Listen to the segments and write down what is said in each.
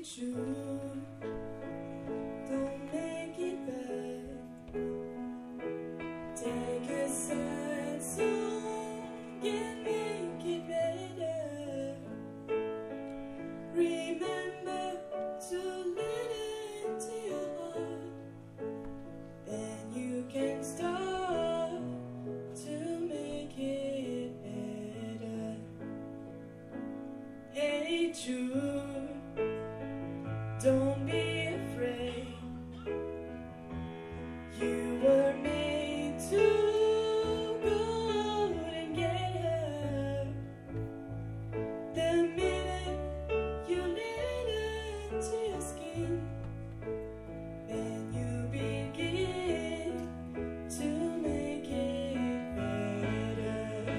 Jude, don't make it bad. Take a sad song and make it better. Remember to let it into your heart, then you can start to make it better. Hey Jude, don't be afraid. You were made to go and get her. The minute you let her into your skin, then you begin to make it better.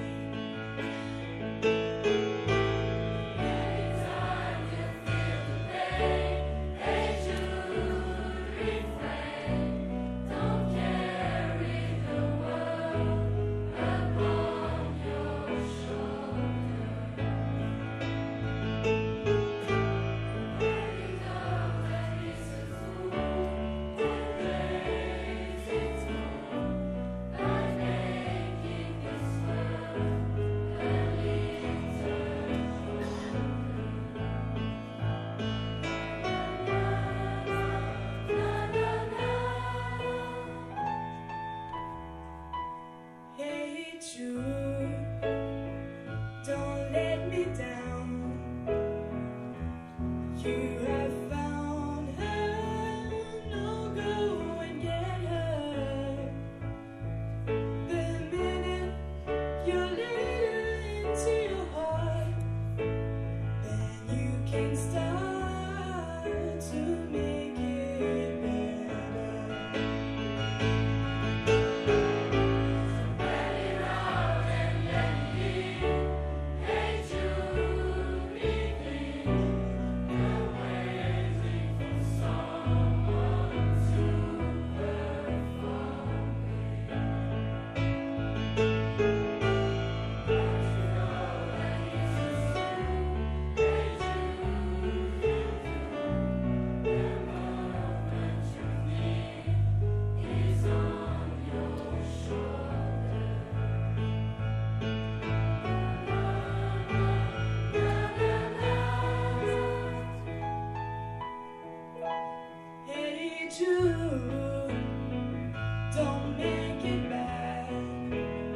Anytime you feel the pain, hey Jude, refrain. Don't carry the world upon your shoulder. When you know that he's a fool, don't raise its tone by making this world a Hey Jude, don't let me down. You have found her, no, go and get her. The minute you let her into your heart, then you can start to make it better. Let it out and let it be. Hey Jude, be clean. You're waiting for someone to perform me. Don't you know that he's a fool? Hey Jude, you do. The moment you need is on your shoulder. Hey Jude, don't make it bad.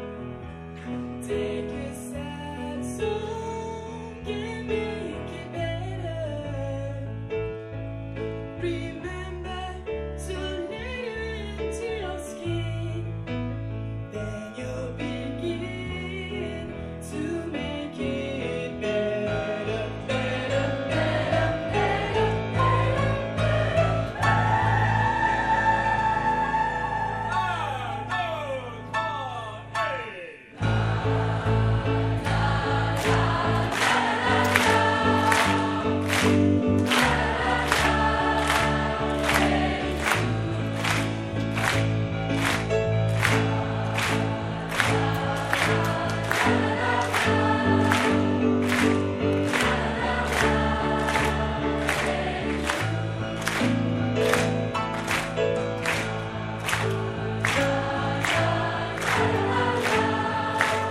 Take a sad song and make it better. Remember to let it into your skin, then you'll begin to make it better, better, better, better,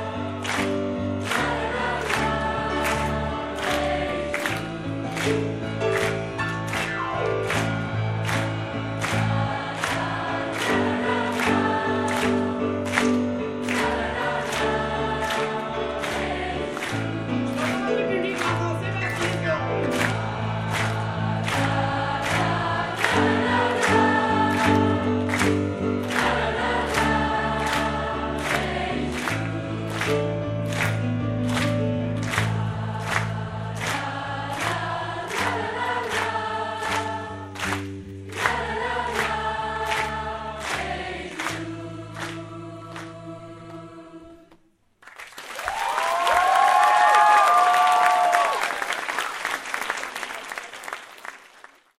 Hey